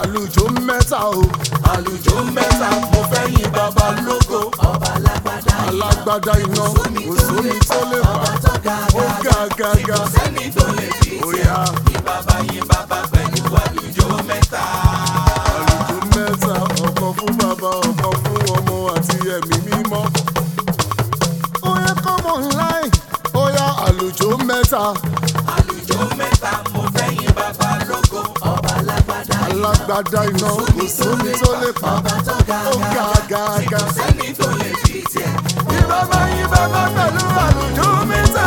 àlùjọ mẹ́ta o. àlùjọ mẹ́ta mo fẹ́ yìn bàbá lógo. ọba alágbádá alágbádá iná kò sómi tó lè fà. ọba tó ga ó ga ga ga. kò sẹ́ni tó lè fi tiẹ̀. yìn bàbá pẹ̀lú àlùjọ mẹ́ta. àlùjọ mẹ́ta ọ̀kan fún bàbá ọ̀kan fún ọmọ àti ẹ̀mí mímọ́. ó yẹ kọ́mọ ńláì ó yá àlùjọ mẹ́ta. àlùjọ mẹ́ta mo fẹ́ yìn bàbá lógo. ọba alágbádá alágbádá iná kò sómi tó lè fà. ọba tó ga ó ga ga ga. kò sẹ́ni tó lè fi tiẹ̀. yìn bàbá pẹ̀lú àlùjọ mẹ́ta.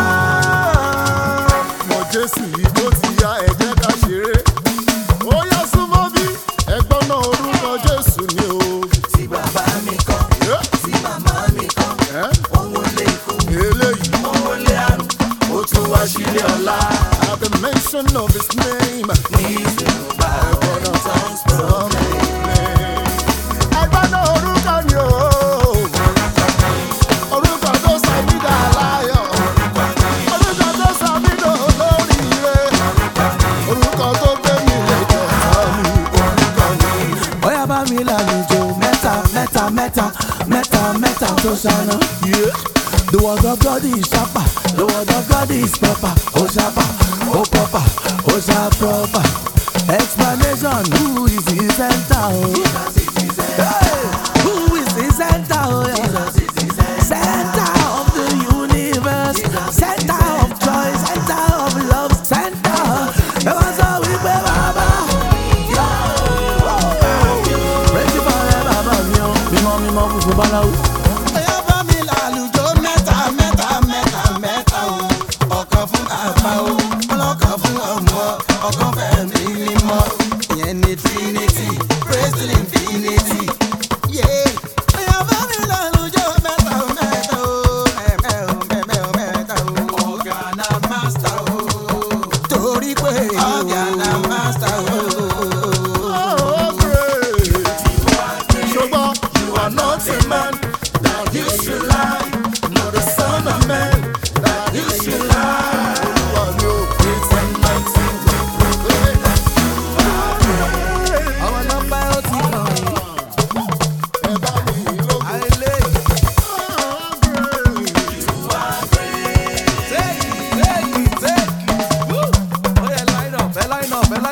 mọ Jésù yìí tó ti ya ẹ jẹ́ ká ṣeré. ó yá súnmọ́ bí ẹgbọ́n náà orúkọ Jésù ni o. tí bàbá mi kọ́ tí màmá mi kọ́ òun lè kú eléyìí. òun lè àrùn ó tún wá sílé ọ̀la. At the mention of his name, ní ìsinmi bá ọ̀rọ̀ tongues proclaim. ẹgbọ́n náà orúkọ ni o. orúkọ tó sọ mí dà láyọ̀. orúkọ tó sọ mí dà olóríire. orúkọ tó gbé mi lẹ́jọ́ sọ mi orúkọ ni. Bóyá bá mi lálejò mẹ́ta mẹ́ta mẹ́ta mẹ́ta mẹ́ta tó ṣáná. The word of God is sharper, the word of God is proper, oh sharper, oh proper, oh sharp proper. Explanation, who is the center? Oh? Hey, who is the center? Oh, yeah. Center of the universe, center of joy, center of love, center. Ẹ wá sọ wípé bàbá. Praise you forever, bàbá mi o. Mímọ́ mímọ́ funfun báláwo. Bóyá bá mi lálùjọ mẹ́ta mẹ́ta mẹ́ta mẹ́ta o. ọ̀kan fún bàbá o, ọlọ́kan fún ọmọ, ọ̀kan fẹ̀mí mímọ́. ìyẹn ni Trinity, praise to infinity. Yeah. Bóyá bá mi lálùjọ mẹ́ta mẹ́ta o. mẹ́ta o. ọ̀gá na master o. torí pé ọ̀gá na master o. Oh, great. Ṣùgbọ́n You are not a man that you should lie, nor the son of man that you should lie. wà ní o. It's a mighty Àwọn nọ́mbà ó ti kàn yín. ẹ bá mi lóko. Àìlè. Take it, take it. Woo! Oh yeah, line up, line up, line